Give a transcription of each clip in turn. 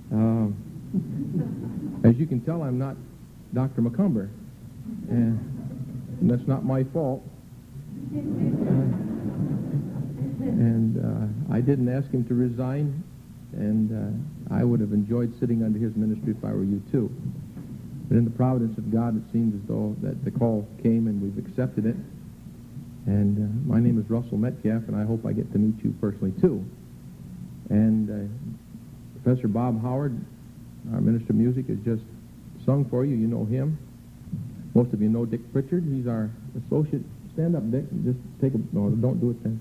As you can tell, I'm not Dr. McCumber, and that's not my fault. I didn't ask him to resign, and I would have enjoyed sitting under his ministry if I were you too. But in the providence of God, it seems as though that the call came and we've accepted it. And my name is Russell Metcalf, and I hope I get to meet you personally too. And Professor Bob Howard, our Minister of Music, has just sung for you. You know him. Most of you know Dick Pritchard. He's our associate. Stand up, Dick, and just take a... No, don't do it then.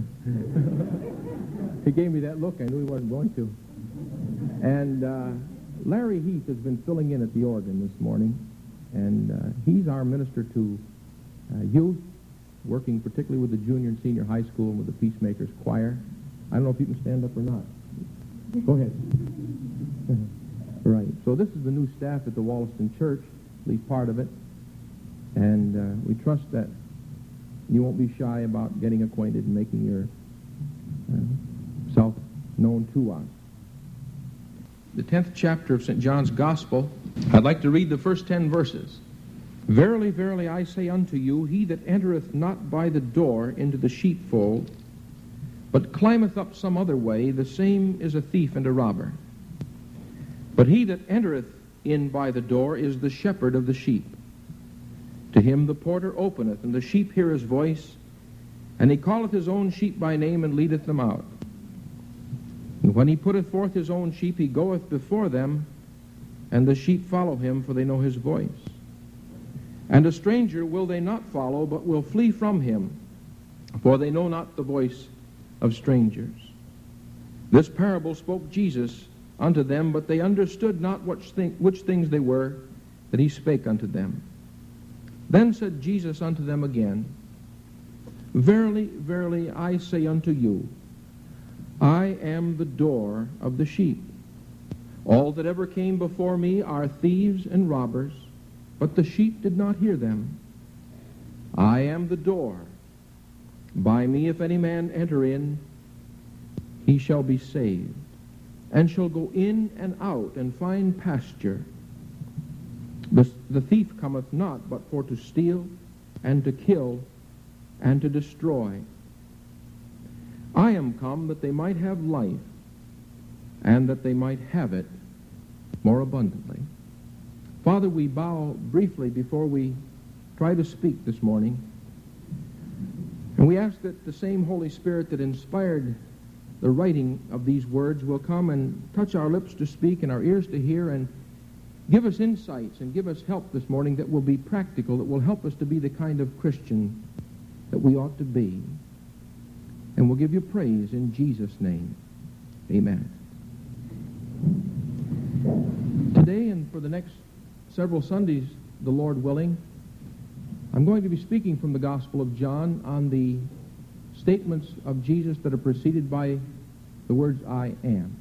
He gave me that look. I knew he wasn't going to. And Larry Heath has been filling in at the organ this morning, and he's our minister to youth, working particularly with the junior and senior high school and with the Peacemakers Choir. I don't know if you can stand up or not. Go ahead. Right. So this is the new staff at the Wollaston Church, at least part of it, and we trust that you won't be shy about getting acquainted and making yourself known to us. The 10th chapter of St. John's Gospel, I'd like to read the first 10 verses. Verily, verily, I say unto you, he that entereth not by the door into the sheepfold, but climbeth up some other way, the same is a thief and a robber. But he that entereth in by the door is the shepherd of the sheep. To him the porter openeth, and the sheep hear his voice, and he calleth his own sheep by name, and leadeth them out. And when he putteth forth his own sheep, he goeth before them, and the sheep follow him, for they know his voice. And a stranger will they not follow, but will flee from him, for they know not the voice of strangers. This parable spoke Jesus unto them, but they understood not which things they were that he spake unto them. Then said Jesus unto them again, Verily, verily, I say unto you, I am the door of the sheep. All that ever came before me are thieves and robbers, but the sheep did not hear them. I am the door. By me if any man enter in, he shall be saved, and shall go in and out and find pasture. The thief cometh not but for to steal, and to kill, and to destroy. I am come that they might have life, and that they might have it more abundantly. Father, we bow briefly before we try to speak this morning, and we ask that the same Holy Spirit that inspired the writing of these words will come and touch our lips to speak and our ears to hear, and give us insights and give us help this morning that will be practical, that will help us to be the kind of Christian that we ought to be. And we'll give you praise in Jesus' name. Amen. Today and for the next several Sundays, the Lord willing, I'm going to be speaking from the Gospel of John on the statements of Jesus that are preceded by the words, I am.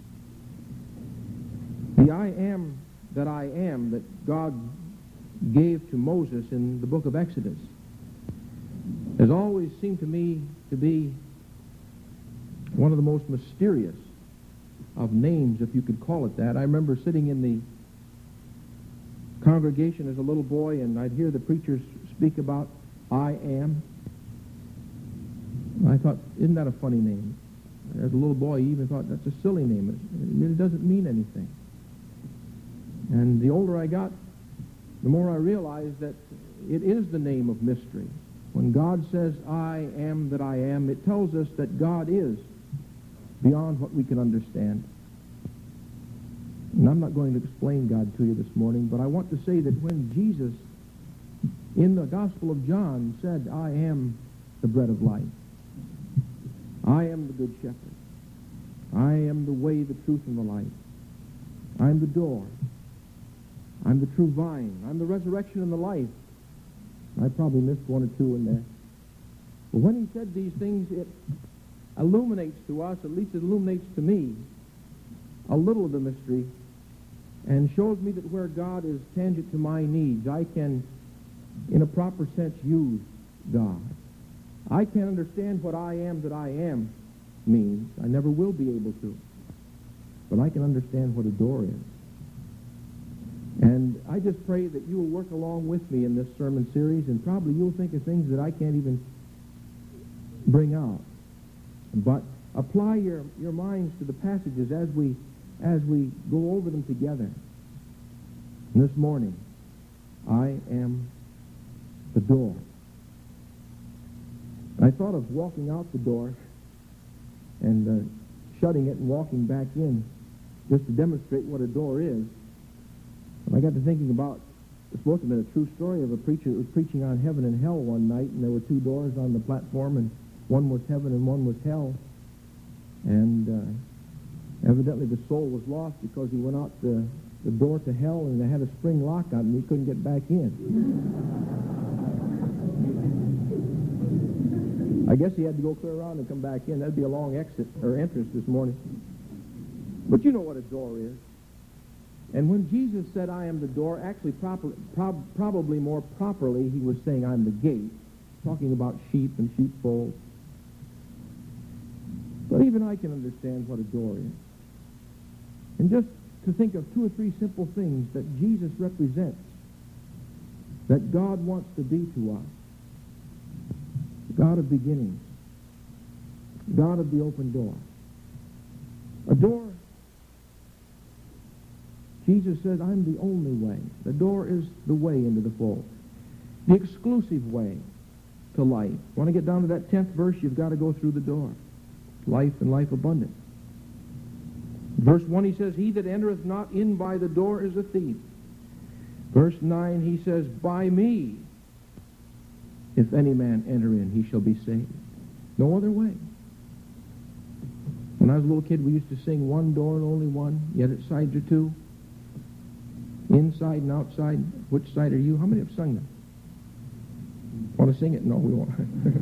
The I am that I am that God gave to Moses in the book of Exodus has always seemed to me to be one of the most mysterious of names, if you could call it that. I remember sitting in the congregation as a little boy, and I'd hear the preachers speak about I am. I thought, isn't that a funny name? As a little boy, I even thought that's a silly name. It really doesn't mean anything. And the older I got, the more I realized that it is the name of mystery. When God says, I am that I am, it tells us that God is beyond what we can understand. And I'm not going to explain God to you this morning, but I want to say that when Jesus, in the Gospel of John, said, I am the bread of life, I am the good shepherd, I am the way, the truth, and the life, I am the door, I'm the true vine, I'm the resurrection and the life. I probably missed one or two in there. But when he said these things, it illuminates to us, at least it illuminates to me, a little of the mystery, and shows me that where God is tangent to my needs, I can, in a proper sense, use God. I can't understand what I am that I am means. I never will be able to. but I can understand what a door is. And I just pray that you will work along with me in this sermon series, and probably you'll think of things that I can't even bring out. But apply your minds to the passages as we go over them together. And this morning, I am the door. I thought of walking out the door and shutting it and walking back in just to demonstrate what a door is. And I got to thinking about, it's supposed to have been a true story of a preacher who was preaching on heaven and hell one night, and there were two doors on the platform, and one was heaven and one was hell. And evidently the soul was lost because he went out the door to hell, and they had a spring lock on it, and he couldn't get back in. I guess he had to go clear around and come back in. That'd be a long exit or entrance this morning. But you know what a door is. And when Jesus said, I am the door, actually probably more properly, he was saying, I'm the gate, talking about sheep and sheepfolds. But even I can understand what a door is. And just to think of two or three simple things that Jesus represents, that God wants to be to us. God of beginnings, God of the open door. A door, Jesus says, I'm the only way. The door is the way into the fold. The exclusive way to life. Want to get down to that 10th verse, you've got to go through the door. Life and life abundant. Verse 1, he says, he that entereth not in by the door is a thief. Verse 9, he says, by me, if any man enter in, he shall be saved. No other way. When I was a little kid, we used to sing one door and only one, yet its sides are two. Inside and outside, which side are you? How many have sung that? Want to sing it? No, we won't.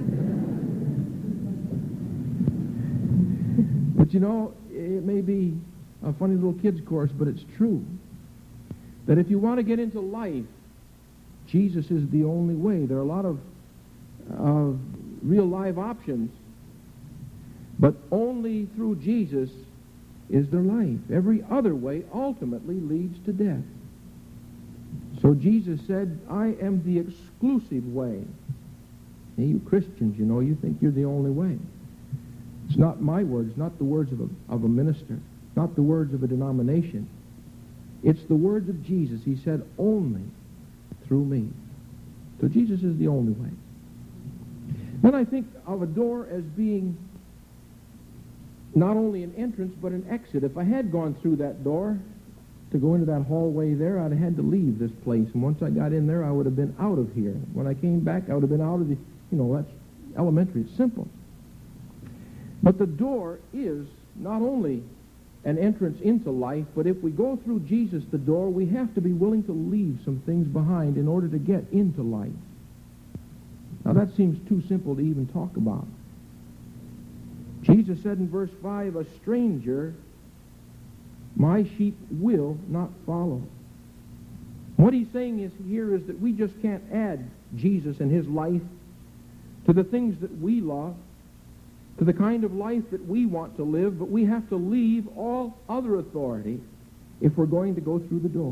But you know, it may be a funny little kid's chorus, but it's true. That if you want to get into life, Jesus is the only way. There are a lot of real live options, but only through Jesus is there life. Every other way ultimately leads to death. So Jesus said, I am the exclusive way. Hey, you Christians, you know, you think you're the only way. It's not my words, not the words of a minister, not the words of a denomination. It's the words of Jesus. He said, only through me. So Jesus is the only way. Then I think of a door as being not only an entrance, but an exit. If I had gone through that door to go into that hallway there, I'd have had to leave this place. And once I got in there, I would have been out of here. When I came back, I would have been out of the, that's elementary. It's simple. But the door is not only an entrance into life, but if we go through Jesus, the door, we have to be willing to leave some things behind in order to get into life. Now that seems too simple to even talk about. Jesus said in verse 5, a stranger my sheep will not follow. What he's saying here is that we just can't add Jesus and his life to the things that we love, to the kind of life that we want to live, but we have to leave all other authority if we're going to go through the door.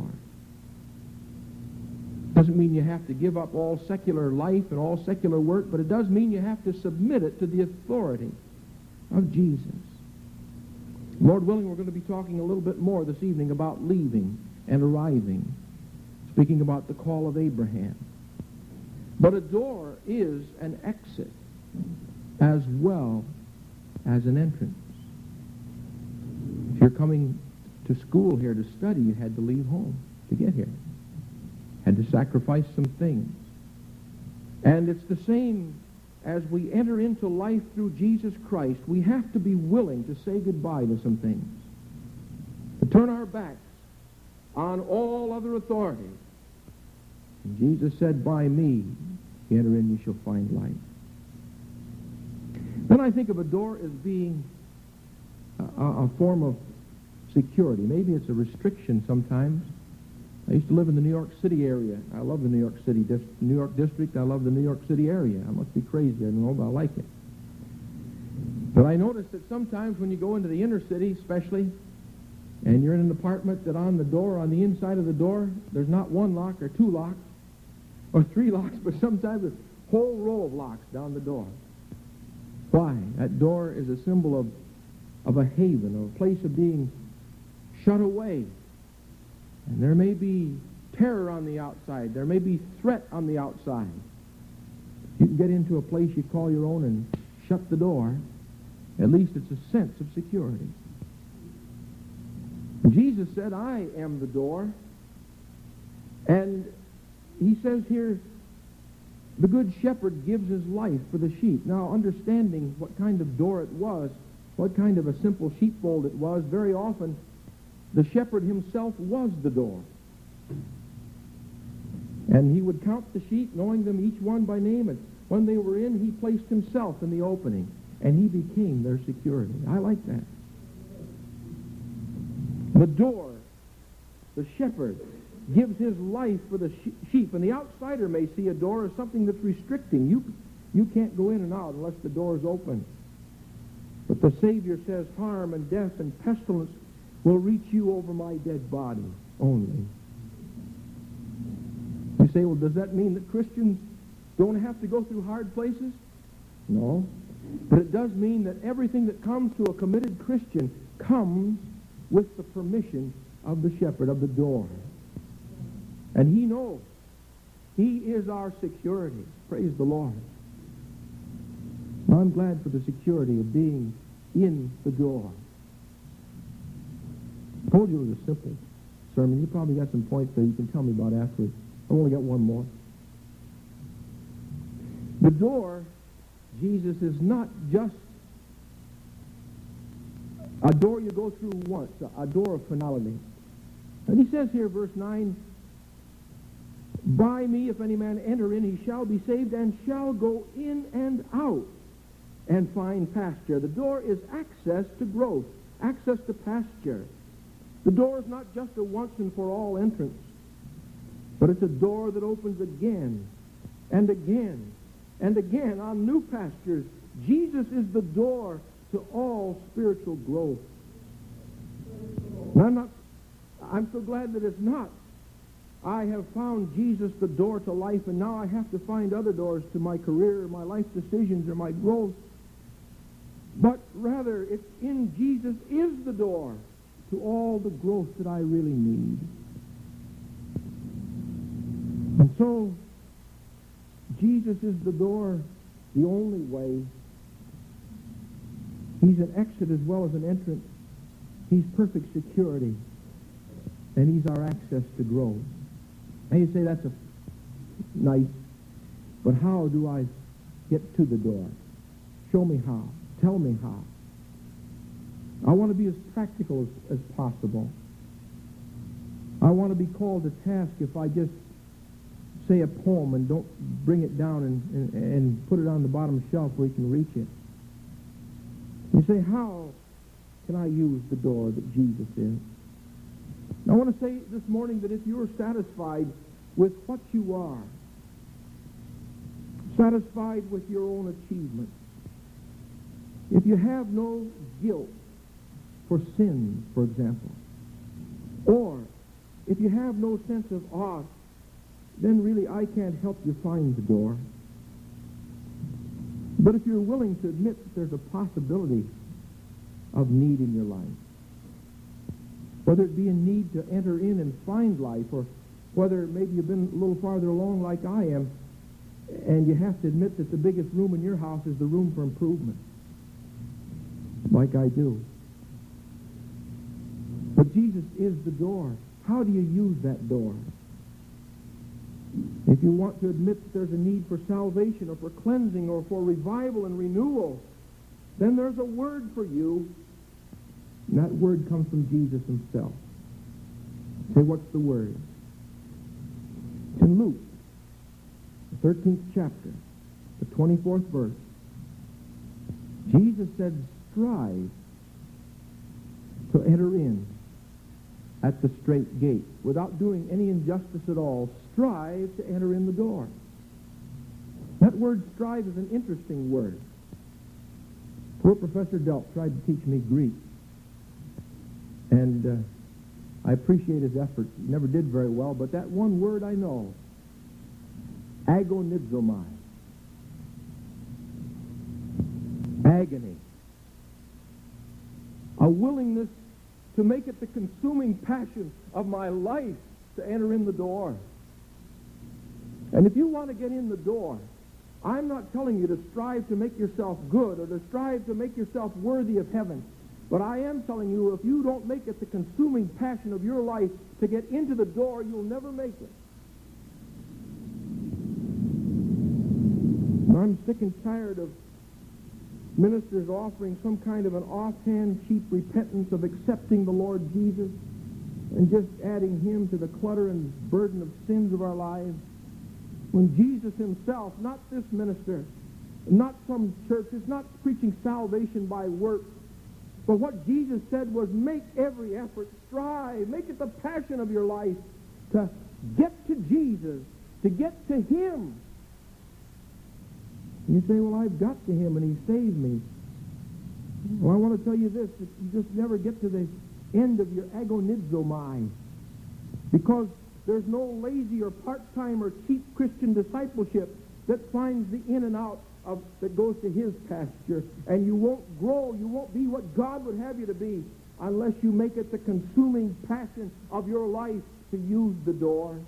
Doesn't mean you have to give up all secular life and all secular work, but it does mean you have to submit it to the authority of Jesus. Lord willing, we're going to be talking a little bit more this evening about leaving and arriving, speaking about the call of Abraham. But a door is an exit as well as an entrance. If you're coming to school here to study, you had to leave home to get here. Had to sacrifice some things. And it's the same as we enter into life through Jesus Christ. We have to be willing to say goodbye to some things, to turn our backs on all other authority. And Jesus said, by me, if you enter in, you shall find life. Then I think of a door as being a form of security. Maybe it's a restriction sometimes. I used to live in the New York City area. I love the New York City New York district. I love the New York City area. I must be crazy. I don't know, but I like it. But I noticed that sometimes when you go into the inner city, especially, And you're in an apartment that on the door, on the inside of the door, there's not one lock or two locks or three locks, but sometimes a whole row of locks down the door. Why? That door is a symbol of a haven, of a place of being shut away. And there may be terror on the outside. There may be threat on the outside. You can get into a place you call your own and shut the door. At least it's a sense of security. Jesus said, I am the door. And he says here, the good shepherd gives his life for the sheep. Now, understanding what kind of door it was, what kind of a simple sheepfold it was, very often the shepherd himself was the door. And he would count the sheep, knowing them each one by name, and when they were in, he placed himself in the opening, and he became their security. I like that. The door, the shepherd, gives his life for the sheep, and the outsider may see a door as something that's restricting. You can't go in and out unless the door is open. But the Savior says, harm and death and pestilence will reach you over my dead body only. You say, well, does that mean that Christians don't have to go through hard places? No. But it does mean that everything that comes to a committed Christian comes with the permission of the shepherd, of the door. And he knows. He is our security. Praise the Lord. I'm glad for the security of being in the door. I told you it was a simple sermon. You probably got some points that you can tell me about afterwards. I've only got one more. The door, Jesus, is not just a door you go through once, a door of finality. And he says here, verse 9, by me, if any man enter in, he shall be saved and shall go in and out and find pasture. The door is access to growth, access to pasture. The door is not just a once and for all entrance, but it's a door that opens again and again and again on new pastures. Jesus is the door to all spiritual growth. And I'm so glad that it's not. I have found Jesus the door to life, and now I have to find other doors to my career, or my life decisions, or my growth. But rather, it's in Jesus is the door to all the growth that I really need. And so, Jesus is the door, the only way. He's an exit as well as an entrance. He's perfect security. And he's our access to growth. And you say, that's nice, but how do I get to the door? Show me how. Tell me how. I want to be as practical as possible. I want to be called to task if I just say a poem and don't bring it down and put it on the bottom shelf where you can reach it. You say, how can I use the door that Jesus is? I want to say this morning that if you're satisfied with what you are, satisfied with your own achievements, if you have no guilt for sin, for example, or if you have no sense of awe, then really I can't help you find the door. But if you're willing to admit that there's a possibility of need in your life, whether it be a need to enter in and find life, or whether maybe you've been a little farther along like I am, and you have to admit that the biggest room in your house is the room for improvement, like I do. But Jesus is the door. How do you use that door? If you want to admit that there's a need for salvation or for cleansing or for revival and renewal, then there's a word for you. And that word comes from Jesus himself. Say, what's the word? It's in Luke, the 13th chapter, the 24th verse. Jesus said, strive to enter in at the straight gate. Without doing any injustice at all, strive to enter in the door. That word strive is an interesting word. Poor Professor Delp tried to teach me Greek. And I appreciate his effort. He never did very well, but that one word I know, agonizomai, agony, a willingness to make it the consuming passion of my life to enter in the door. And if you want to get in the door, I'm not telling you to strive to make yourself good or to strive to make yourself worthy of heaven. But I am telling you, if you don't make it the consuming passion of your life to get into the door, you'll never make it. I'm sick and tired of ministers offering some kind of an offhand, cheap repentance of accepting the Lord Jesus and just adding him to the clutter and burden of sins of our lives. When Jesus himself, not this minister, not some church, is not preaching salvation by works, but what Jesus said was, make every effort, strive, make it the passion of your life to get to Jesus, to get to him. You say, well, I've got to him and he saved me. Well, I want to tell you this, that you just never get to the end of your agonizomai, because there's no lazy or part-time or cheap Christian discipleship that finds the in and out of that goes to his pasture, and you won't grow, you won't be what God would have you to be unless you make it the consuming passion of your life to use the door.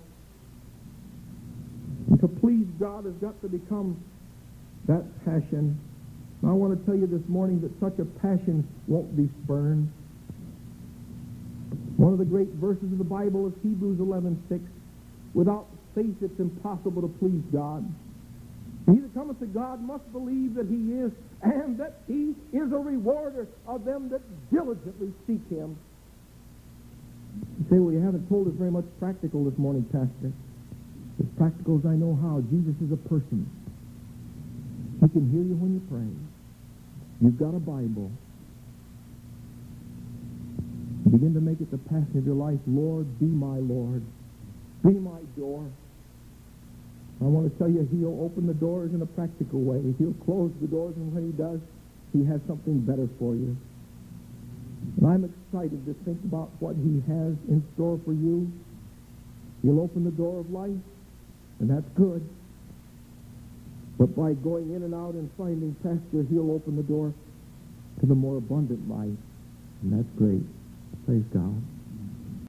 And to please God has got to become that passion. Now, I want to tell you this morning that such a passion won't be spurned. One of the great verses of the Bible is Hebrews 11:6. Without faith it's impossible to please God. He that cometh to God must believe that he is, and that he is a rewarder of them that diligently seek him. You say, well, you haven't told us very much practical this morning, Pastor. As practical as I know how. Jesus is a person. He can hear you when you pray. You've got a Bible. Begin to make it the passion of your life. Lord, be my Lord. Be my door. I want to tell you, he'll open the doors in a practical way. He'll close the doors, and when he does, he has something better for you. And I'm excited to think about what he has in store for you. He'll open the door of life, and that's good. But by going in and out and finding pasture, he'll open the door to the more abundant life, and that's great. Praise God.